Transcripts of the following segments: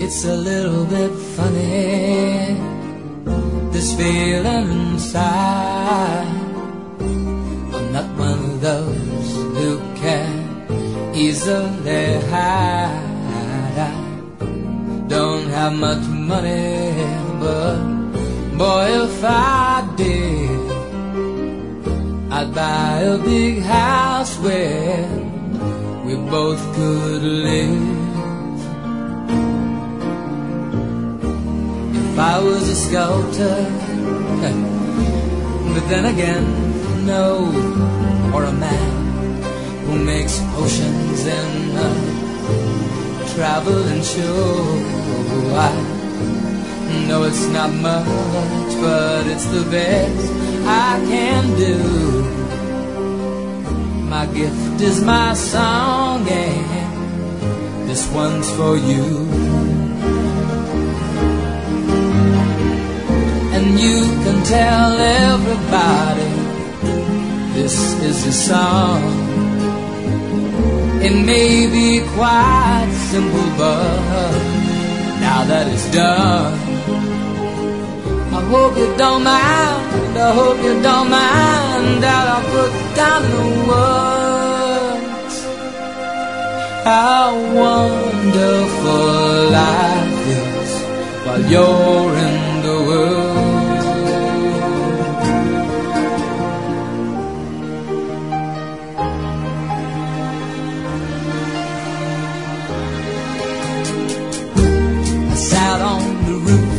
It's a little bit funny, this feeling inside. I'm not one of those who can easily hide. I don't have much money, but boy, if I did, I'd buy a big house where we both could live. If I was a sculptor, but then again, no, or a man who makes potions in a traveling show. I know it's not much, but it's the best I can do. My gift is my song, and this one's for you. And you can tell everybody this is a song. It may be quite simple, but now that it's done, I hope you don't mind, I hope you don't mind that I put down the words how wonderful life is while you're in the world. I sat on the roof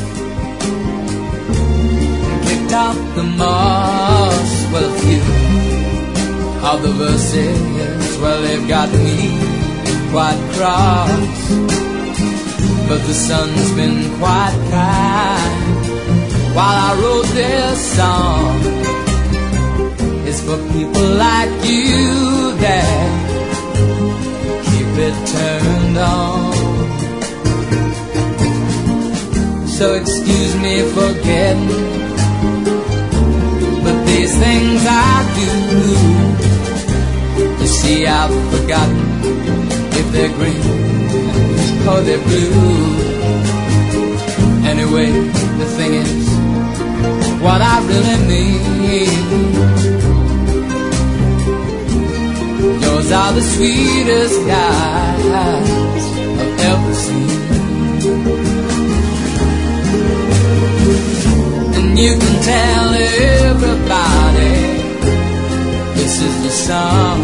and picked out the moss. Well, a few of the verses, well, they've got me quite cross, but the sun's been quite kind while I wrote this song. It's for people like you that keep it turned on. So excuse me for getting, but these things I do, you see, I've forgotten if they're green or they're blue. Anyway, the thing is, what I really mean, yours are the sweetest eyes I've ever seen. And you can tell everybody this is the song.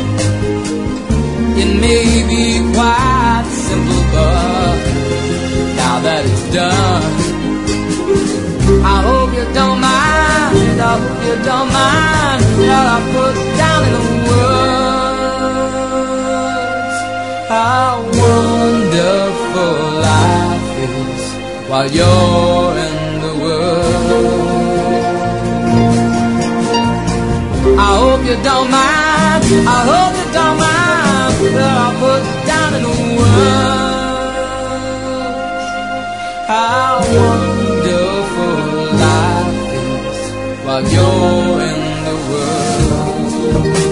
It may be quite simple, but now that it's done, I hope you don't mind, I hope you don't mind that I put down in the words how wonderful life is while you're in the world. I hope you don't mind, I hope you don't mind that I put down in the words how wonderful life is while you're in the world.